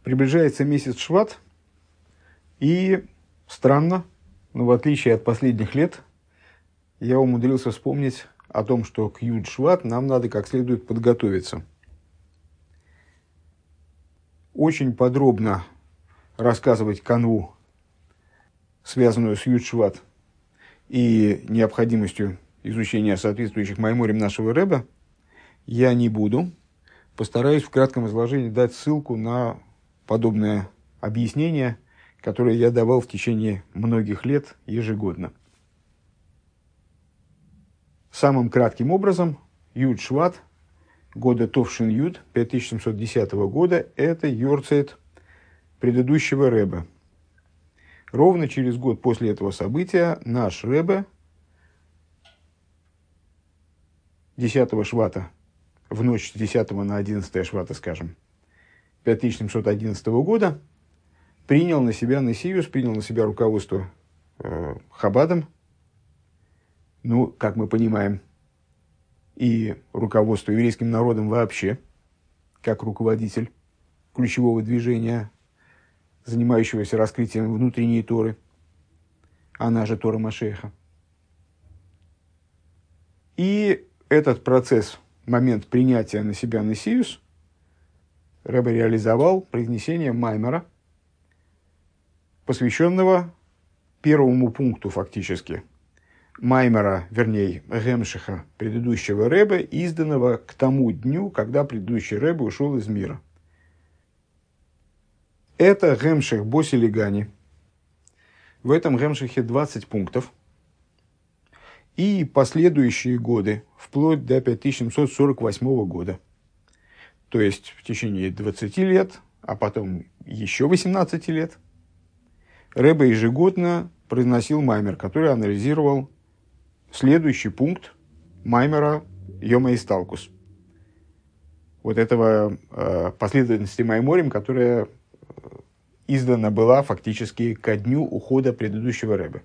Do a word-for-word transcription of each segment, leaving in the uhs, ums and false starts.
Приближается месяц Шват, и странно, но в отличие от последних лет, я умудрился вспомнить о том, что к Юд Шват нам надо как следует подготовиться. Очень подробно рассказывать канву, связанную с Юд Шват, и необходимостью изучения соответствующих майморим нашего Ребе, я не буду. Постараюсь в кратком изложении дать ссылку на подобное объяснение, которое я давал в течение многих лет ежегодно. Самым кратким образом, Юд Шват, года Товшин Юд, пять тысяч семьсот десятого года, это йорцейт предыдущего Ребе. Ровно через год после этого события наш Ребе десятого Швата, в ночь с десятого на одиннадцатое Швата, скажем, пять тысяч семьсот одиннадцатого года, принял на себя Несиюс, принял на себя руководство э, Хабадом, ну, как мы понимаем, и руководство еврейским народом вообще, как руководитель ключевого движения, занимающегося раскрытием внутренней Торы, она же Тора Машеха. И этот процесс, момент принятия на себя Несиюс, Ребе реализовал произнесением маймера, посвященного первому пункту фактически маймера, вернее, гемшиха предыдущего Ребе, изданного к тому дню, когда предыдущий Ребе ушел из мира. Это гемших Босилигани. В этом гемшихе двадцать пунктов. И последующие годы, вплоть до пять тысяч семьсот сорок восьмого года. То есть в течение двадцати лет, а потом еще восемнадцати лет, Ребе ежегодно произносил маймер, который анализировал следующий пункт маймера Йома Исталкус. Вот этого э, последовательности майморим, которая издана была фактически ко дню ухода предыдущего Ребе.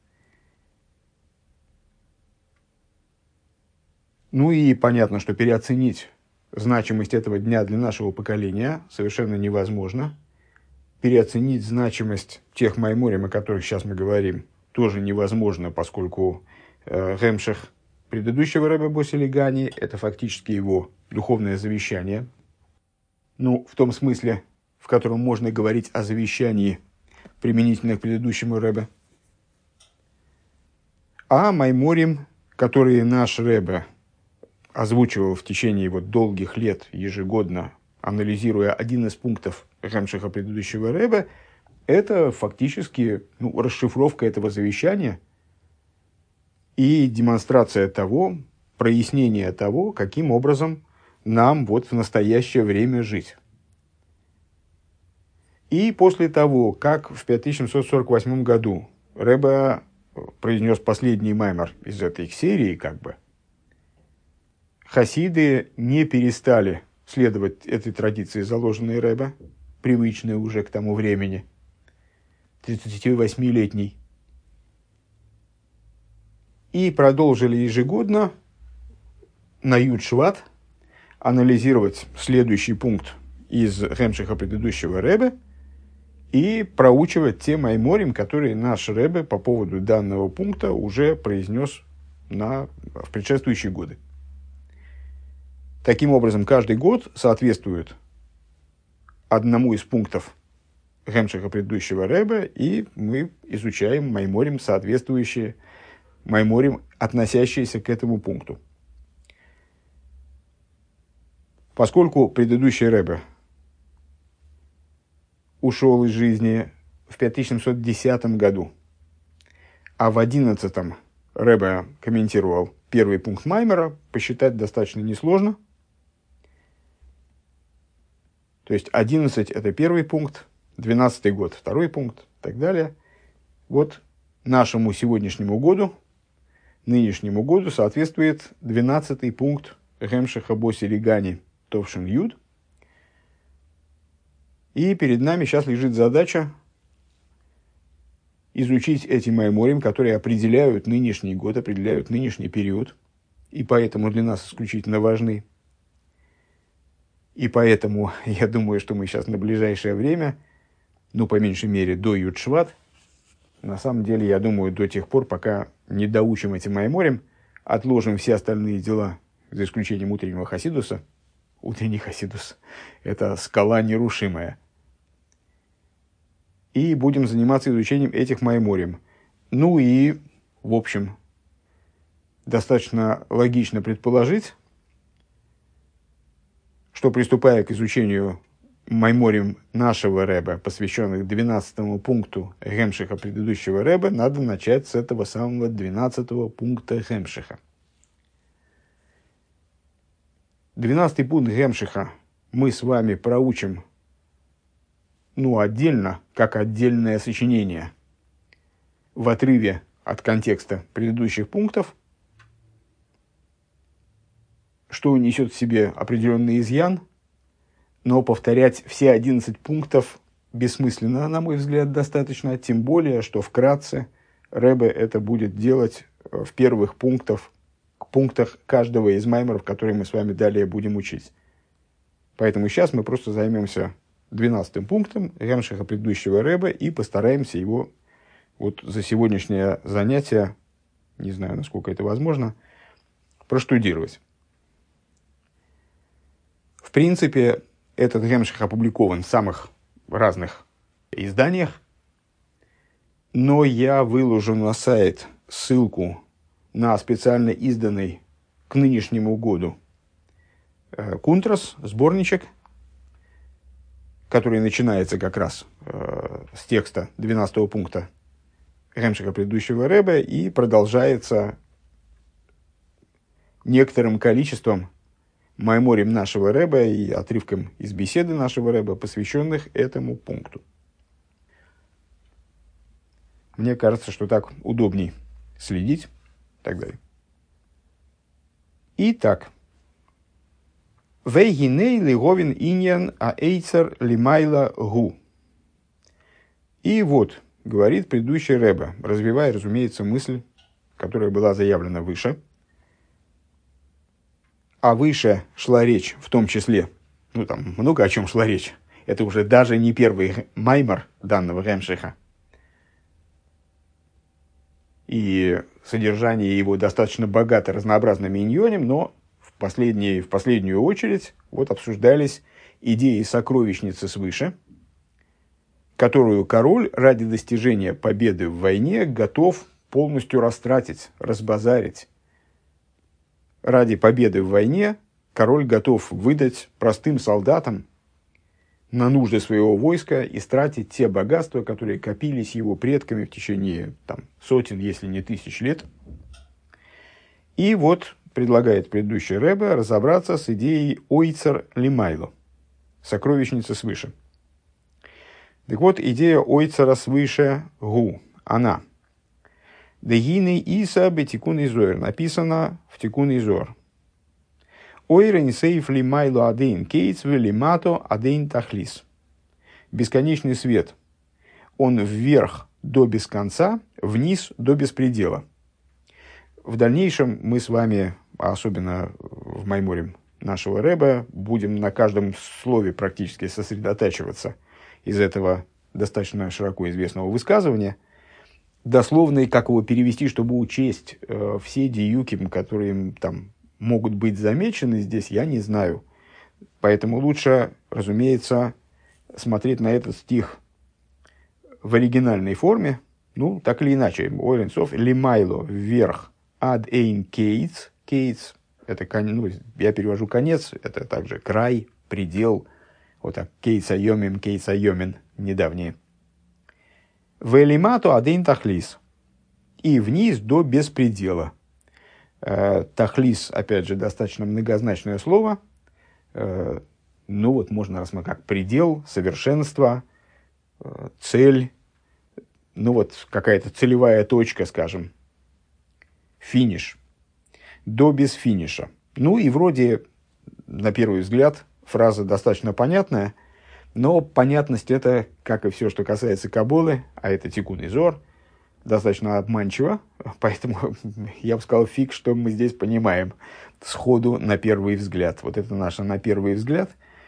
Ну и понятно, что переоценить значимость этого дня для нашего поколения совершенно невозможно. Переоценить значимость тех майморим, о которых сейчас мы говорим, тоже невозможно, поскольку э, гемших предыдущего Ребе Босилигани – это фактически его духовное завещание. Ну, в том смысле, в котором можно говорить о завещании, применительно к предыдущему Ребе. А майморим, которые наш Ребе озвучивал в течение вот долгих лет ежегодно, анализируя один из пунктов гемшиха предыдущего Ребе, это фактически ну, расшифровка этого завещания и демонстрация того, прояснение того, каким образом нам вот в настоящее время жить. И после того, как в пять тысяч семьсот сорок восьмом году Ребе произнес последний маймер из этой серии, как бы, хасиды не перестали следовать этой традиции, заложенной Ребе, привычной уже к тому времени, тридцативосьмилетней, и продолжили ежегодно на Юд Шват анализировать следующий пункт из гемшиха предыдущего Ребе и проучивать те майморим, которые наш Ребе по поводу данного пункта уже произнес на, в предшествующие годы. Таким образом, каждый год соответствует одному из пунктов гемшиха предыдущего Ребе, и мы изучаем майморим, соответствующие майморим, относящиеся к этому пункту. Поскольку предыдущий Ребе ушел из жизни в пять тысяч семьсот десятом году, а в одиннадцатом Ребе комментировал первый пункт маймера, посчитать достаточно несложно. То есть одиннадцать – это первый пункт, двенадцатый год – второй пункт и так далее. Вот нашему сегодняшнему году, нынешнему году соответствует двенадцатый пункт гемшиха Босилигани Товшин Юд. И перед нами сейчас лежит задача изучить эти майморим, которые определяют нынешний год, определяют нынешний период, и поэтому для нас исключительно важны. И поэтому я думаю, что мы сейчас на ближайшее время, ну, по меньшей мере, до Юд-Шват, на самом деле, я думаю, до тех пор, пока не доучим этим Майморим, отложим все остальные дела, за исключением утреннего Хасидуса. Утренний Хасидус – это скала нерушимая. И будем заниматься изучением этих Майморим. Ну и, в общем, достаточно логично предположить, что, приступая к изучению Майморим нашего Ребе, посвященных двенадцатому пункту Гемшиха предыдущего Ребе, надо начать с этого самого двенадцатого пункта Гемшиха. Двенадцатый пункт Гемшиха мы с вами проучим, ну, отдельно, как отдельное сочинение, в отрыве от контекста предыдущих пунктов, что несет в себе определенный изъян, но повторять все одиннадцать пунктов бессмысленно, на мой взгляд, достаточно, тем более, что вкратце Ребе это будет делать в первых пунктах, пунктах каждого из маймеров, которые мы с вами далее будем учить. Поэтому сейчас мы просто займемся двенадцатым пунктом Гемшиха предыдущего Ребе и постараемся его вот за сегодняшнее занятие, не знаю, насколько это возможно, проштудировать. В принципе, этот Гемших опубликован в самых разных изданиях, но я выложу на сайт ссылку на специально изданный к нынешнему году Кунтрас, сборничек, который начинается как раз э, с текста двенадцатого пункта Гемшиха предыдущего Ребе и продолжается некоторым количеством майморим нашего Ребе и отрывком из беседы нашего Ребе, посвященных этому пункту. Мне кажется, что так удобней следить и так далее. Итак. Вейгиней лиговин иньян а эйцер лимайла гу. И вот, говорит предыдущий Ребе, развивая, разумеется, мысль, которая была заявлена выше. А выше шла речь, в том числе, ну там много о чем шла речь. Это уже даже не первый маймор данного Гемшиха. И содержание его достаточно богато разнообразным иньонем, но в, последние, в последнюю очередь вот обсуждались идеи сокровищницы свыше, которую король ради достижения победы в войне готов полностью растратить, разбазарить. Ради победы в войне король готов выдать простым солдатам на нужды своего войска и стратить те богатства, которые копились его предками в течение там, сотен, если не тысяч лет. И вот предлагает предыдущий Ребе разобраться с идеей ойцер лимайло, сокровищница свыше. Так вот, идея ойцера свыше гу, она. Дегины иса бетикун изор, написано в тикун изор. Ойрен сейф лимайло адейн кейц велимато адейн тахлис. Бесконечный свет. Он вверх до без конца, вниз до беспредела. В дальнейшем мы с вами, особенно в майморе нашего Ребе, будем на каждом слове практически сосредотачиваться из этого достаточно широко известного высказывания. Дословно, и как его перевести, чтобы учесть э, все диюки, которые там могут быть замечены здесь, я не знаю. Поэтому лучше, разумеется, смотреть на этот стих в оригинальной форме. Ну, так или иначе. Ойренцов лимайло вверх ад эйн кейц. Кейц – это, ну, я перевожу конец, это также край, предел. Вот так. Кейц айомим, кейц айомин, недавние. Велимато адейн тахлис. И вниз до беспредела. Тахлис, опять же, достаточно многозначное слово. Ну вот, можно рассмотреть как предел, совершенство, цель. Ну вот, какая-то целевая точка, скажем. Финиш. До без финиша. Ну и вроде, на первый взгляд, фраза достаточно понятная. Но понятность это, как и все, что касается Каббалы, а это тикун изор, достаточно обманчиво, поэтому я бы сказал, фиг, что мы здесь понимаем сходу на первый взгляд. Вот это наше на первый взгляд,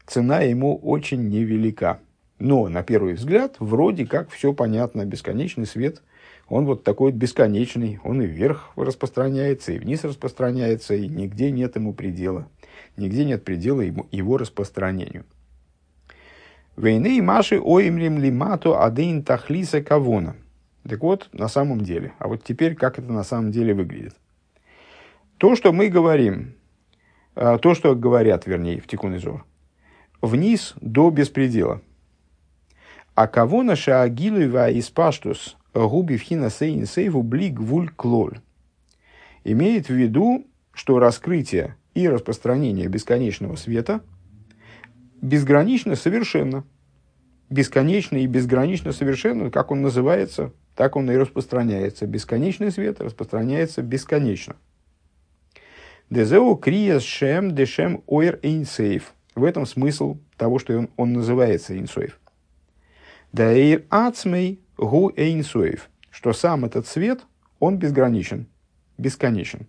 цена ему очень невелика. Но, на первый взгляд, вроде как все понятно. Бесконечный свет, он вот такой бесконечный. Он и вверх распространяется, и вниз распространяется, и нигде нет ему предела. Нигде нет предела его, его распространению. Вейней маши оимрим лимато адейн тахлиса кавона. Так вот, на самом деле. А вот теперь, как это на самом деле выглядит. То, что мы говорим, то, что говорят, вернее, в Тикун Зор, вниз до беспредела. А кавона шаагилува испаштус губи вхина сейн сейву бли гвуль клоль. Имеет в виду, что раскрытие и распространение бесконечного света безгранично совершенно. Бесконечно и безгранично совершенно, как он называется, так он и распространяется. Бесконечный свет распространяется бесконечно. Дезеу криес шем дешем ойр эйнсейф. В этом смысл того, что он, он называется эйнсейф. Даэйр ацмей гу эйнсейф. Что сам этот свет, он безграничен, бесконечен.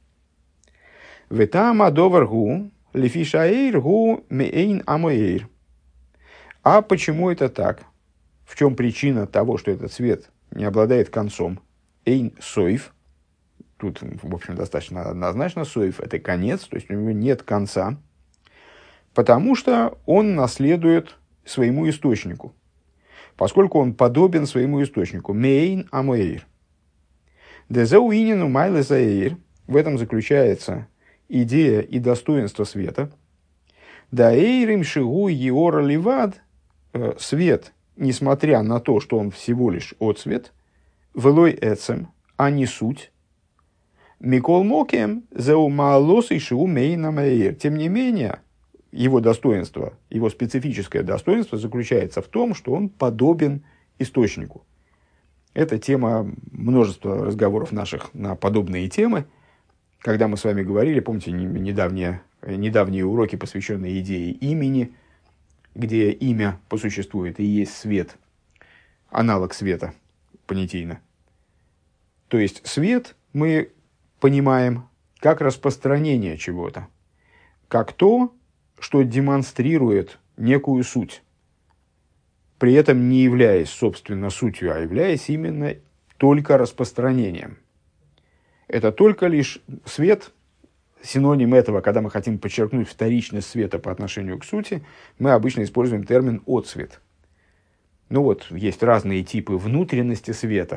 Ветам адовар гу лефишаэйр гу меэйн амоэйр. А почему это так? В чем причина того, что этот свет не обладает концом? Эйн сойф. Тут, в общем, достаточно однозначно. Сойф – это конец, то есть у него нет конца. Потому что он наследует своему источнику. Поскольку он подобен своему источнику. Мейн амоэйр. Дезауинину майлезаэйр. В этом заключается идея и достоинство света. Даэйрим шигу еора ливад. Свет, несмотря на то, что он всего лишь отсвет, велой эцем, а не суть, микол мокем зеумаалос и шиумейнамэйр. Тем не менее, его достоинство, его специфическое достоинство заключается в том, что он подобен источнику. Это тема множества разговоров наших на подобные темы. Когда мы с вами говорили, помните, недавние, недавние уроки, посвященные идее имени, где имя по существу это и есть свет, аналог света понятийно. То есть свет мы понимаем как распространение чего-то, как то, что демонстрирует некую суть, при этом не являясь, собственно, сутью, а являясь именно только распространением. Это только лишь свет. Синоним этого, когда мы хотим подчеркнуть вторичность света по отношению к сути, мы обычно используем термин «отсвет». Ну вот, есть разные типы внутренности света.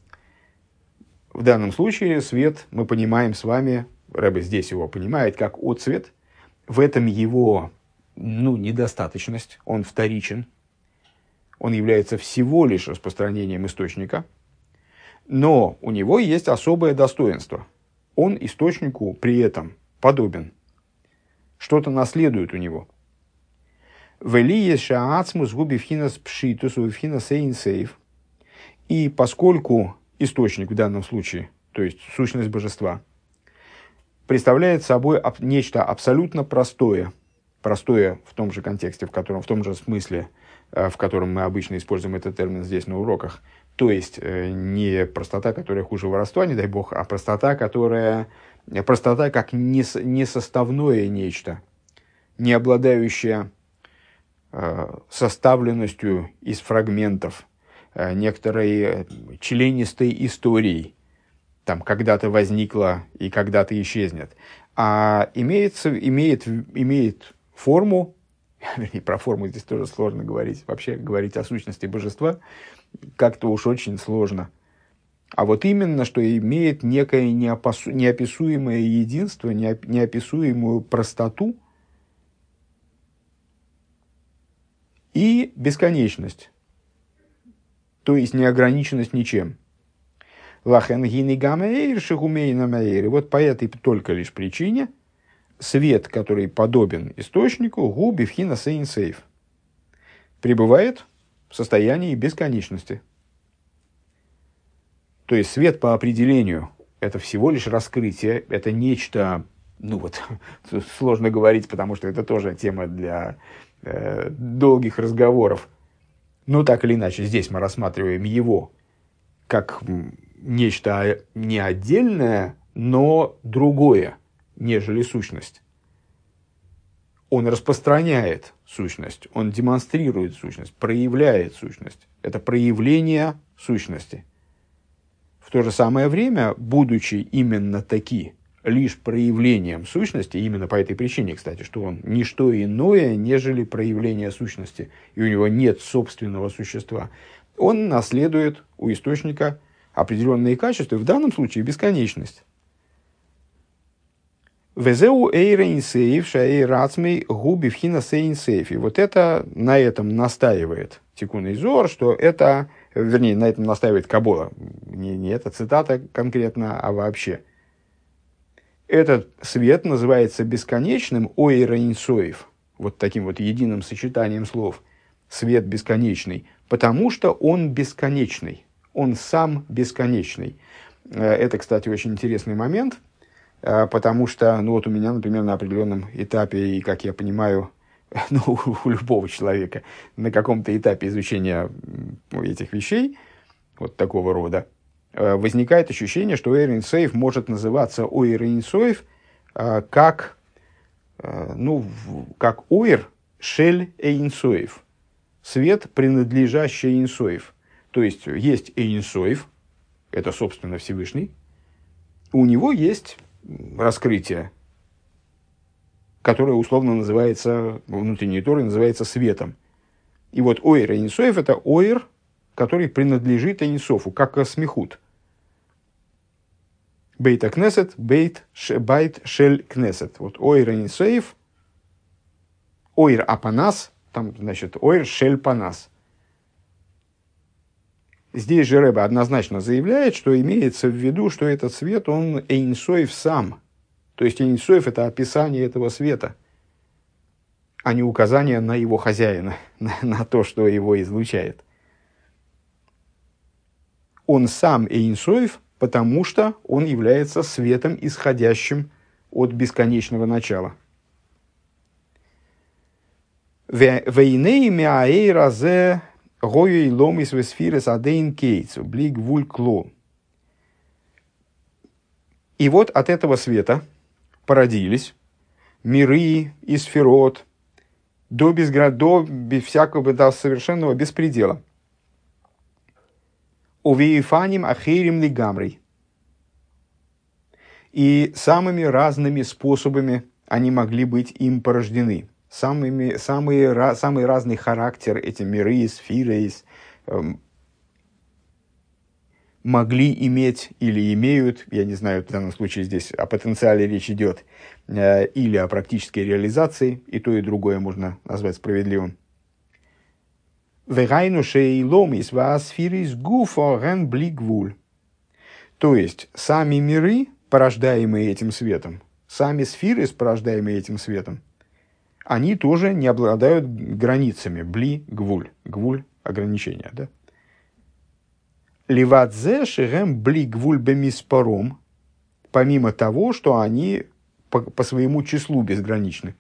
В данном случае свет мы понимаем с вами, Рэбе здесь его понимает, как отсвет. В этом его ну, недостаточность, он вторичен. Он является всего лишь распространением источника. Но у него есть особое достоинство. Он источнику при этом подобен. Что-то наследует у него. И поскольку источник в данном случае, то есть сущность божества, представляет собой нечто абсолютно простое, простое в том же контексте, в котором, в том же смысле, в котором мы обычно используем этот термин здесь на уроках, то есть не простота, которая хуже воровства, не дай бог, а простота, которая простота как несоставное нечто, не обладающее составленностью из фрагментов, некоторой членистой историей, там когда-то возникла и когда-то исчезнет, а имеется, имеет, имеет форму, вернее, про форму здесь тоже сложно говорить, вообще говорить о сущности божества как-то уж очень сложно. А вот именно, что имеет некое неописуемое единство, неописуемую простоту и бесконечность, то есть неограниченность ничем. Лахен гини гамэйр шигумейна мэйр. И вот по этой только лишь причине свет, который подобен источнику, губи вхина сейн сейф, пребывает в состоянии бесконечности. То есть свет по определению это всего лишь раскрытие, это нечто, ну вот, сложно говорить, потому что это тоже тема для э, долгих разговоров. Но так или иначе, здесь мы рассматриваем его как нечто не отдельное, но другое, нежели сущность. Он распространяет сущность, он демонстрирует сущность, проявляет сущность. Это проявление сущности. В то же самое время, будучи именно таки лишь проявлением сущности, именно по этой причине, кстати, что он не что иное, нежели проявление сущности, и у него нет собственного существа, он наследует у источника определенные качества, в данном случае бесконечность. Везеу эйрейнсейф шаэй рацмей губи вхина сейнсейфи. Вот это, на этом настаивает Тикун Зоар, что это, вернее, на этом настаивает Кабола. Не, не эта цитата конкретно, а вообще. Этот свет называется бесконечным ойрейнсоев, вот таким вот единым сочетанием слов. Свет бесконечный, потому что он бесконечный. Он сам бесконечный. Это, кстати, очень интересный момент. Потому что, ну вот у меня, например, на определенном этапе, и, как я понимаю, ну, у любого человека, на каком-то этапе изучения этих вещей, вот такого рода, возникает ощущение, что Ойр Эйн Соев может называться Ойр Эйн Соев как, ну, как Ойр Шель Эйн Соев, свет, принадлежащий Эйн Соев. То есть, есть Эйн Соев, это, собственно, Всевышний, у него есть раскрытие, которое условно называется, внутренней Торой называется светом. И вот Ойр Эйн Соев — это Ойр, который принадлежит Эйн Софу, как смехут. Бейт Кнесет, Бейт Байт Шель Кнесет. Вот Ойр Эйн Соев, Ойр Апанас, там, значит, Ойр Шель Панас. Здесь же Ребе однозначно заявляет, что имеется в виду, что этот свет, он Эйн Соев сам. То есть Эйн Соев — это описание этого света, а не указание на его хозяина, на, на то, что его излучает. Он сам Эйн Соев, потому что он является светом, исходящим от бесконечного начала. Вейней миаэй разе Гойей ломис весфирес адейн кейтсу, блик вуль кло. И вот от этого света породились миры и сферот до, безгра... до всякого, до совершенного беспредела. Увеефаним ахерим лигамрей. И самыми разными способами они могли быть им порождены. Самыми, самые, самый разный характер эти миры, сферы эм, могли иметь или имеют, я не знаю, в данном случае здесь о потенциале речь идет, э, или о практической реализации, и то, и другое можно назвать справедливым. То есть, сами миры, порождаемые этим светом, сами сферы, порождаемые этим светом, они тоже не обладают границами. Бли, гвуль. Гвуль – ограничения. Да? Ливадзе шерем бли гвуль бемиспором, помимо того, что они по, по своему числу безграничны.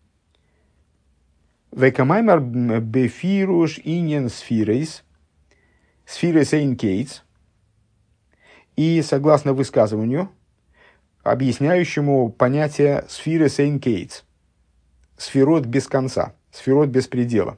Векамаймар бефируш иньен сфирейс, сфирейс эйн кейтс. И согласно высказыванию, объясняющему понятие сфирейс эйн кейтс, сферот без конца, сферот без предела.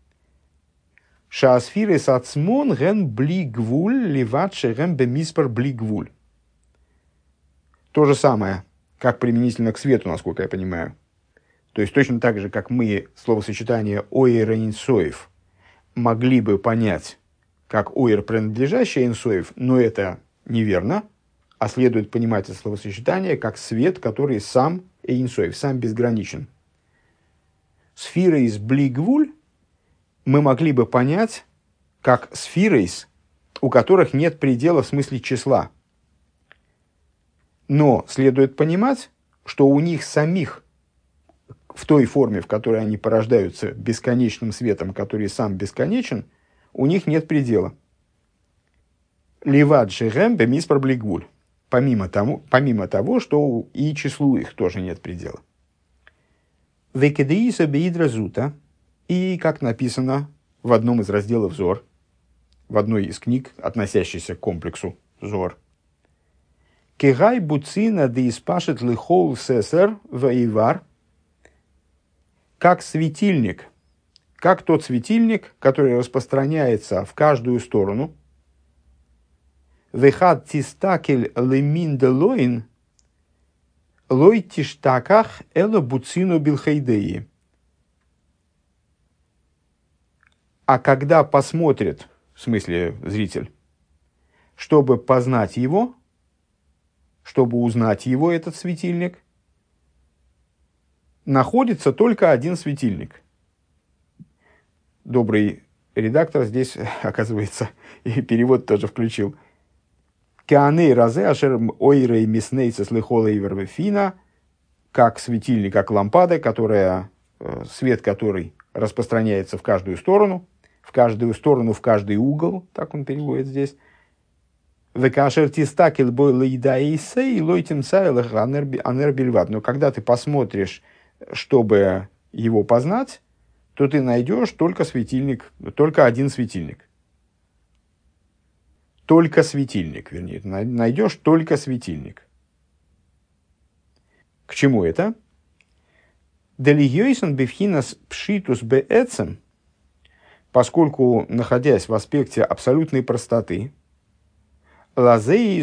Шаасфирес ацмон ген блигвуль ливатше ген бемиспар блигвуль. То же самое, как применительно к свету, насколько я понимаю. То есть точно так же, как мы словосочетание Ойр Эйн Соев могли бы понять, как Ойр, принадлежащий Эйн Соев, но это неверно, а следует понимать это словосочетание как свет, который сам Эйн Соев, сам безграничен. Сфирейс блигвуль мы могли бы понять как сфирейс, у которых нет предела в смысле числа. Но следует понимать, что у них самих в той форме, в которой они порождаются бесконечным светом, который сам бесконечен, у них нет предела. Ливад шерем бемиспар блигвуль. Помимо того, помимо того, что и числу их тоже нет предела. Векедеиса беидра зута, и, как написано в одном из разделов Зор, в одной из книг, относящейся к комплексу Зор, кегай буцина де испашет лихол сесер ваивар, как светильник, как тот светильник, который распространяется в каждую сторону. Вехад тистакель лемин делоин лой тиштаках эло буцину билхейдеи. А когда посмотрит, в смысле зритель, чтобы познать его, чтобы узнать его, этот светильник, находится только один светильник. Добрый редактор здесь, оказывается, и перевод тоже включил. Кеаней разе ашер ойрей миснейца слыхола ивервефина, как светильник, как лампада, которая, свет которой распространяется в каждую сторону, в каждую сторону, в каждый угол, так он переводит здесь. Но когда ты посмотришь, чтобы его познать, то ты найдешь только светильник, только один светильник. Только светильник, вернее, найдешь только светильник. К чему это? Поскольку, находясь в аспекте абсолютной простоты, он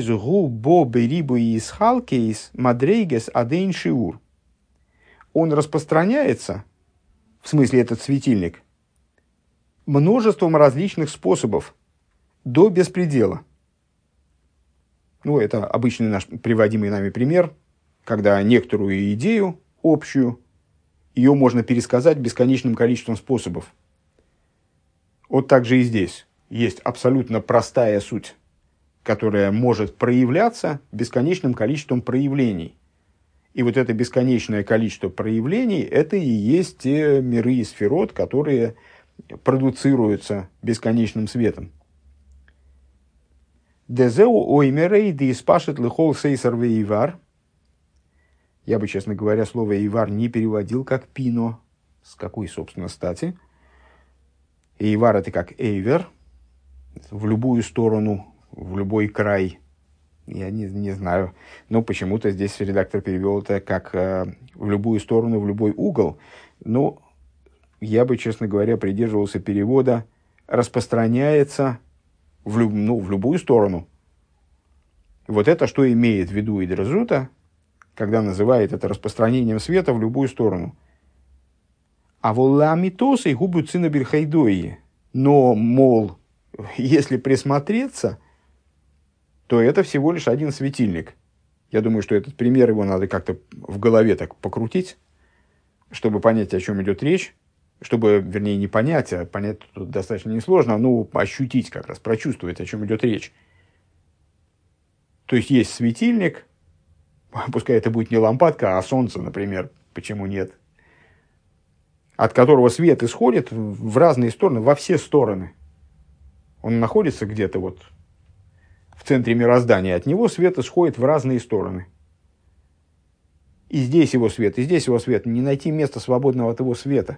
распространяется, в смысле этот светильник, множеством различных способов, до беспредела. Ну, это обычный наш приводимый нами пример, когда некоторую идею общую, ее можно пересказать бесконечным количеством способов. Вот так же и здесь. Есть абсолютно простая суть, которая может проявляться бесконечным количеством проявлений. И вот это бесконечное количество проявлений, это и есть те миры и сферот, которые продуцируются бесконечным светом. Дезеу оймерей ди спашет лихол сейсар веивар. Я бы, честно говоря, слово «ивар» не переводил как «пино». С какой, собственно, стати? «Эйвар» — это как «эйвер», в любую сторону, в любой край. Я не, не знаю, но почему-то здесь редактор перевел это как э, в любую сторону, в любой угол. Но я бы, честно говоря, придерживался перевода «распространяется в, люб, ну, в любую сторону». Вот это что имеет в виду Идрезута, когда называет это распространением света в любую сторону. А волламитосы губы цинабельхайдои. Но, мол, если присмотреться, то это всего лишь один светильник. Я думаю, что этот пример его надо как-то в голове так покрутить, чтобы понять, о чем идет речь. Чтобы, вернее, не понять, а понять тут достаточно несложно, но ощутить как раз, прочувствовать, о чем идет речь. То есть, есть светильник, пускай это будет не лампадка, а солнце, например, почему нет, от которого свет исходит в разные стороны, во все стороны. Он находится где-то вот в центре мироздания, от него свет исходит в разные стороны. И здесь его свет, и здесь его свет, не найти места свободного от его света.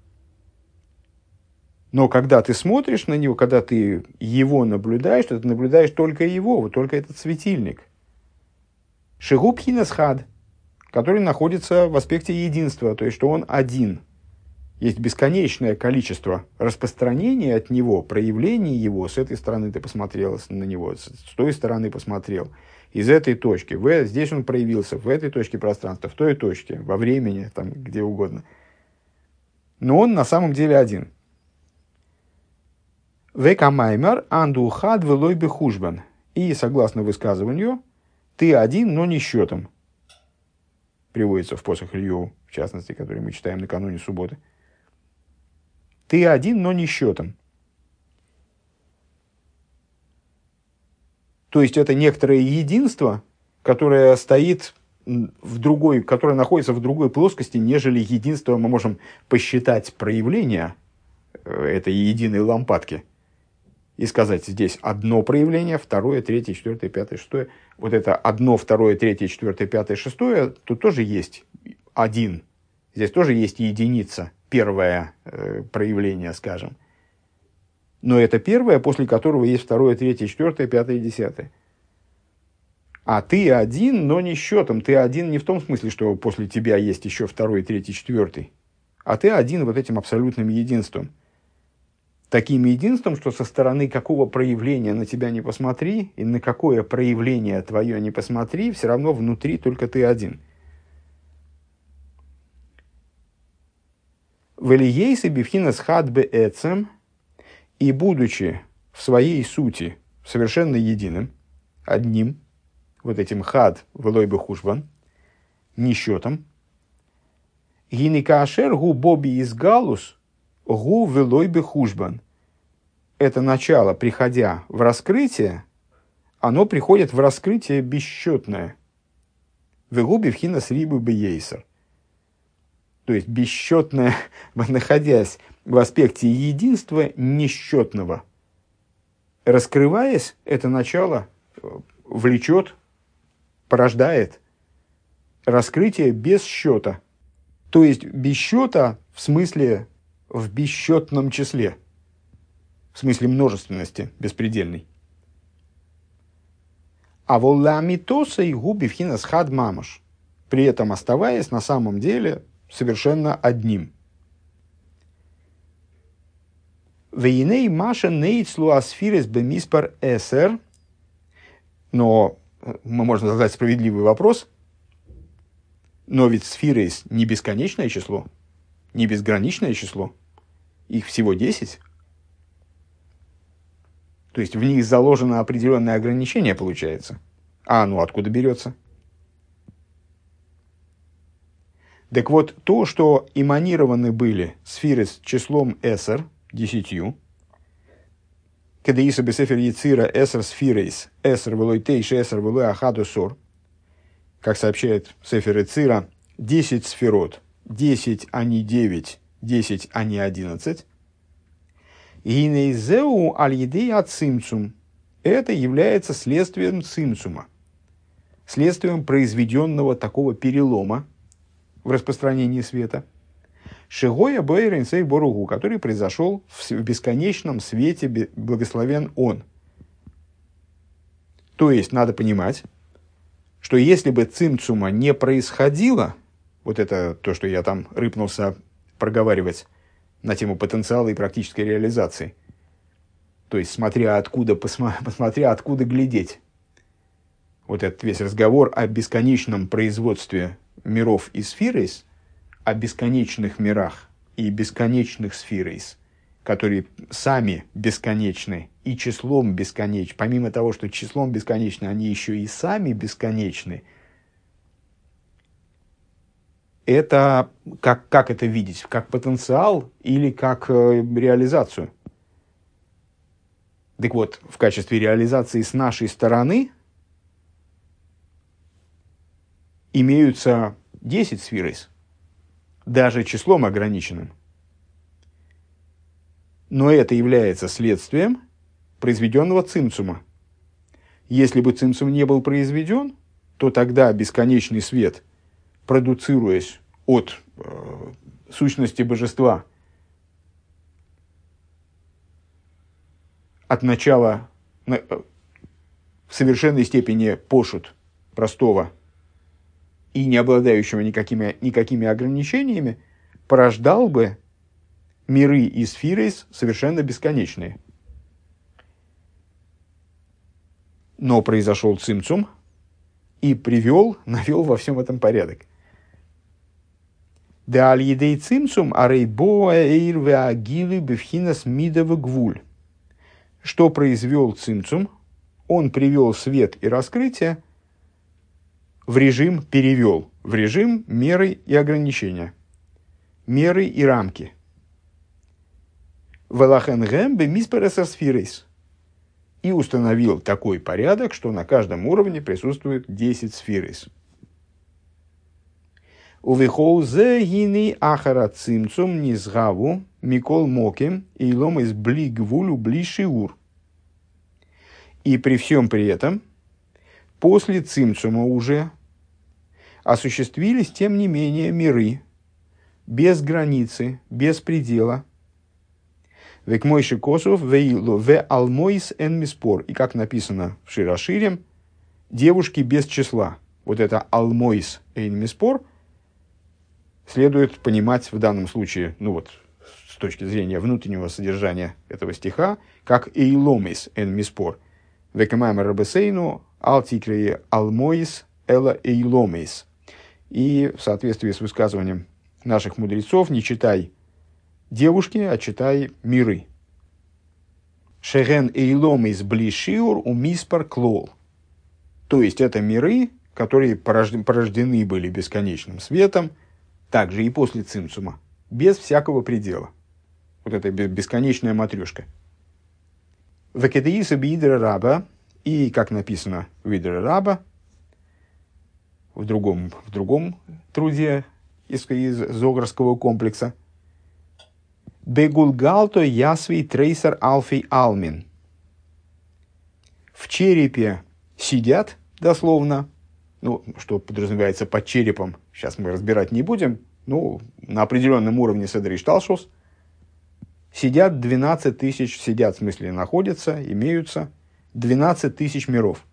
Но когда ты смотришь на него, когда ты его наблюдаешь, то ты наблюдаешь только его, вот только этот светильник. Шигубхинасхад, который находится в аспекте единства, то есть, что он один. Есть бесконечное количество распространения от него, проявлений его. С этой стороны ты посмотрел на него, с той стороны посмотрел. Из этой точки, в, здесь он проявился, в этой точке пространства, в той точке, во времени, там, где угодно. Но он на самом деле один. Векамаймер андухад велой бехужбан. И, согласно высказыванию, ты один, но не счетом. Приводится в посох Ильёву, в частности, который мы читаем накануне субботы. Ты один, но не счетом. То есть, это некоторое единство, которое стоит в другой, которое находится в другой плоскости, нежели единство мы можем посчитать проявления этой единой лампадки. И сказать, здесь одно проявление, второе, третье, четвертое, пятое, шестое. Вот это одно, второе, третье, четвертое, пятое, шестое, тут тоже есть один. Здесь тоже есть единица, первое э, проявление, скажем. Но это первое, после которого есть второе, третье, четвертое, пятое, десятое. А ты один, но не счетом. Ты один не в том смысле, что после тебя есть еще второй, третий, четвертый. а ты один вот этим абсолютным единством. Таким единством, что со стороны какого проявления на тебя не посмотри, и на какое проявление твое не посмотри, все равно внутри только ты один. Велиейсы бифхинас хадбе эцем, и будучи в своей сути совершенно единым, одним, вот этим хад велой бы хушбан, несчетом, гинекашер гу боби из галус гу велой бы хушбан. Это начало, приходя в раскрытие, оно приходит в раскрытие бесчетное. Вегуби вхинас рибы бейсер. То есть бесчетное, находясь в аспекте единства несчетного. Раскрываясь, это начало влечет, порождает раскрытие без счета. То есть без счета в смысле в бесчетном числе. В смысле множественности беспредельной. А волламитоса и губи вхинас хад мамаш. При этом оставаясь на самом деле совершенно одним. Вейней маша нейцлу асфирис бемиспар эсер. Но мы можем задать справедливый вопрос. Но ведь сфирис не бесконечное число, не безграничное число. Их всего десять. То есть в них заложено определенное ограничение, получается. А оно откуда берется? Так вот, то, что эманированы были сферы с числом эсер, десятью, когда иса бесефер яцира эсер сфирейс, эсер велой тейш, эсер велой ахаду сор, как сообщает Сефер Яцира, десять сферот, десять, а не девять, десять, а не одиннадцать. Гинейзеу аль-едей от цимцум. Это является следствием цимцума, следствием произведенного такого перелома в распространении света. Шигоя бойренсей боругу, который произошел в бесконечном свете, благословен он. То есть, надо понимать, что если бы цимцума не происходило, вот это то, что я там рыпнулся проговаривать на тему потенциала и практической реализации, то есть, смотря откуда, посмотря откуда глядеть, вот этот весь разговор о бесконечном производстве миров и сфирейс, о бесконечных мирах и бесконечных сфирейс, которые сами бесконечны и числом бесконечны. Помимо того, что числом бесконечны, они еще и сами бесконечны. Это как, как это видеть? Как потенциал или как э, реализацию? Так вот, в качестве реализации с нашей стороны имеются десять сфирейс, даже числом ограниченным. Но это является следствием произведенного цимцума. Если бы цимцум не был произведен, то тогда бесконечный свет, продуцируясь от э, сущности божества, от начала э, в совершенной степени пошут простого и не обладающего никакими, никакими ограничениями, порождал бы миры и сфирейс совершенно бесконечные. Но произошел цимцум и привел, навел во всем этом порядок. Да аль-едей цимцум арейбоа эйр веагилы бевхинас мидова гвуль. Что произвел цимцум? Он привел свет и раскрытие в режим, перевел в режим меры и ограничения, меры и рамки. Велахенгем бемиспаресер сфирейс. И установил такой порядок, что на каждом уровне присутствует десять сфирейс. Увихолзе гини ахара цимцум низгаву микол моким и лом из бли гвулю бли шиур. И при всем при этом, после цимцума уже осуществились, тем не менее, миры без границы, без предела. Век мойши косов вейло ве алмойс эн миспор. И как написано в Шир-Аширим, девушки без числа. Вот это алмойс эн миспор, следует понимать в данном случае, ну вот, с точки зрения внутреннего содержания этого стиха, как «Эйломис эн миспор». «Векамаймер рабесейну алтикрей алмоис эла эйломис». И в соответствии с высказыванием наших мудрецов, не читай девушки, а читай миры. «Шеген эйломис блишиур у миспар клол». То есть, это миры, которые порождены были бесконечным светом, также и после цимцума, без всякого предела. Вот эта бесконечная матрешка. «Векедеиса биидра раба», и, как написано в Видра раба, в другом, в другом труде из, из Зогарского комплекса, «Бегулгалто ясвей трейсер алфей алмин». В черепе сидят, дословно, ну, что подразумевается под черепом, сейчас мы разбирать не будем, ну, на определенном уровне Седер Ишталшус, сидят двенадцать тысяч, сидят, в смысле, находятся, имеются двенадцать тысяч миров.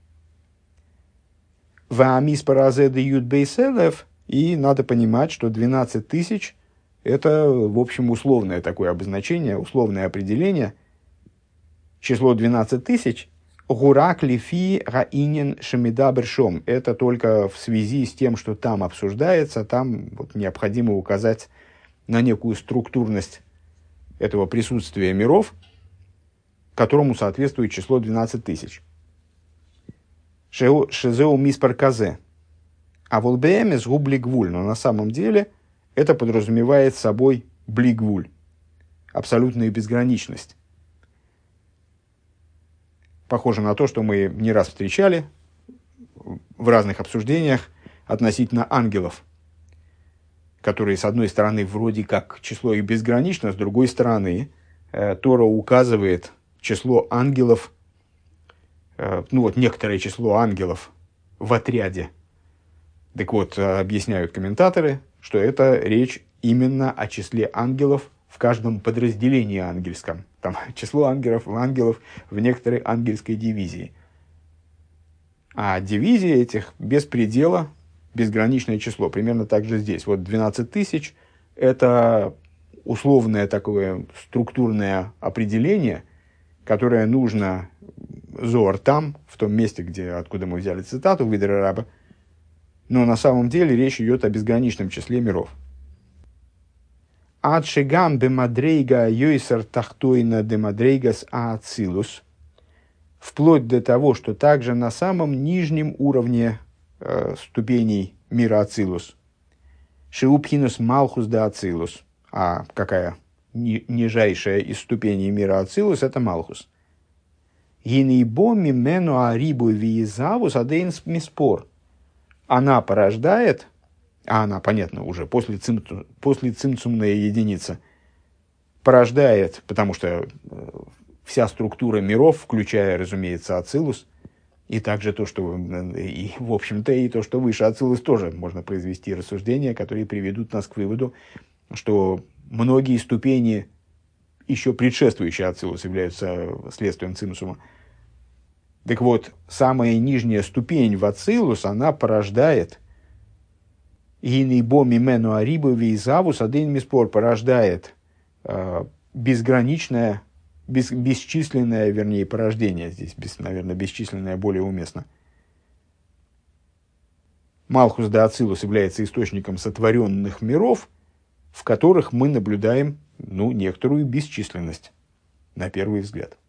Ваамис паразеды ютбейселев, и надо понимать, что двенадцать тысяч – это, в общем, условное такое обозначение, условное определение. Число двенадцать тысяч – гурак лифи гаинин шемидабершом. Это только в связи с тем, что там обсуждается, там вот необходимо указать на некую структурность этого присутствия миров, которому соответствует число двенадцать тысяч. Шезеу миспар казе. А волбеэмес гублигвуль. Но на самом деле это подразумевает собой блигвуль. Абсолютную безграничность. Похоже на то, что мы не раз встречали в разных обсуждениях относительно ангелов, которые, с одной стороны, вроде как число их безгранично, с другой стороны, э, Тора указывает число ангелов, э, ну вот некоторое число ангелов в отряде. Так вот, объясняют комментаторы, что это речь именно о числе ангелов в каждом подразделении ангельском. Там число ангелов, ангелов в некоторой ангельской дивизии. А дивизии этих без предела, безграничное число. Примерно так же здесь. Вот двенадцать тысяч – это условное такое структурное определение, которое нужно Зоар там, в том месте, где, откуда мы взяли цитату Видра раба. Но на самом деле речь идет о безграничном числе миров. «Адшигам бемадрейга йойсер тахтойна демадрейгас аацилус». Вплоть до того, что также на самом нижнем уровне э, ступеней мира Ацилус. Шиупхинус малхус да Ацилус. А какая ни, нижайшая из ступеней мира Ацилус – это малхус. Гинейбо мимену арибу виезавус адейнс миспор. Она порождает, а она, понятно, уже после, цимцу, после цимцумная единица, порождает, потому что вся структура миров, включая, разумеется, Ацилус, и также то, что, и, в общем-то, и то, что выше Ацилус, тоже можно произвести рассуждения, которые приведут нас к выводу, что многие ступени, еще предшествующие Ацилус, являются следствием цимсума. Так вот, самая нижняя ступень в Ацилус, она порождает «Гинейбо мимену арибу вейзавус адейн миспор», порождает э, безграничное, бес, бесчисленное, вернее, порождение. Здесь, без, наверное, бесчисленное более уместно. Малхус да Ацилус является источником сотворенных миров, в которых мы наблюдаем, ну, некоторую бесчисленность, на первый взгляд.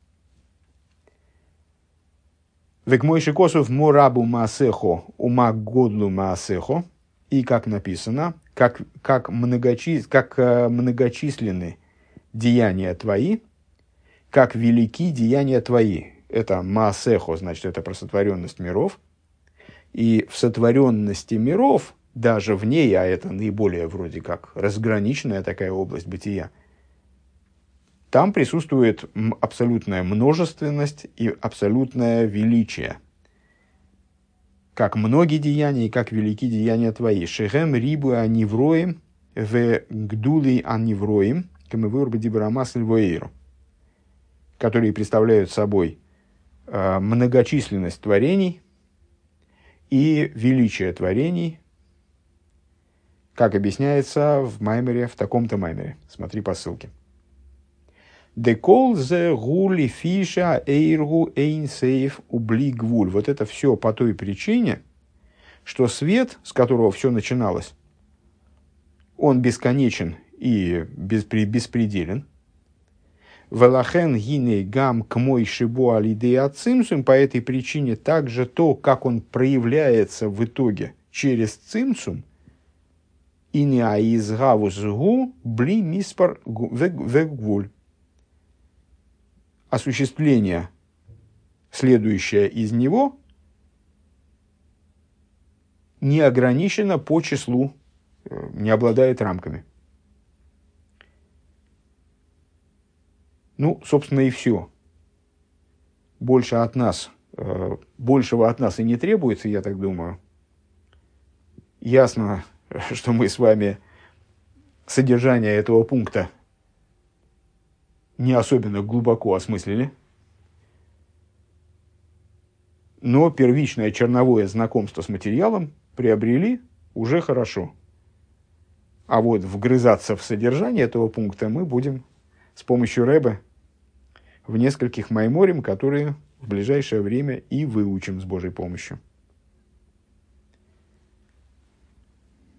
Векмойши косов морабу маасехо ума годлу маасехо. И как написано, как, как, многочис, как э, многочисленны деяния твои, как велики деяния твои. Это маасехо, значит, это про сотворенность миров. И в сотворенности миров, даже в ней, а это наиболее вроде как разграниченная такая область бытия, там присутствует абсолютная множественность и абсолютное величие. Как многие деяния, как велики деяния твои. Шехем рибу анивроим в гдули анивроим, камевур бадибрамас львоэйру, которые представляют собой э, многочисленность творений и величие творений, как объясняется в маймере, в таком-то маймере. Смотри по ссылке. Декол зе гули фиша эйргу эйнсейф ублигвуль. Вот это все по той причине, что свет, с которого все начиналось, он бесконечен и беспределен. Велахен гиней гам к мой шибу алидея цимсум. По этой причине также то, как он проявляется в итоге через цимсум, и не аизгавузгу бли миспар вегвуль. Осуществление, следующее из него, не ограничено по числу, не обладает рамками. Ну, собственно, и все. Больше от нас, большего от нас и не требуется, я так думаю. Ясно, что мы с вами содержание этого пункта не особенно глубоко осмыслили. Но первичное черновое знакомство с материалом приобрели уже хорошо. А вот вгрызаться в содержание этого пункта мы будем с помощью Ребе в нескольких майморим, которые в ближайшее время и выучим с Божьей помощью.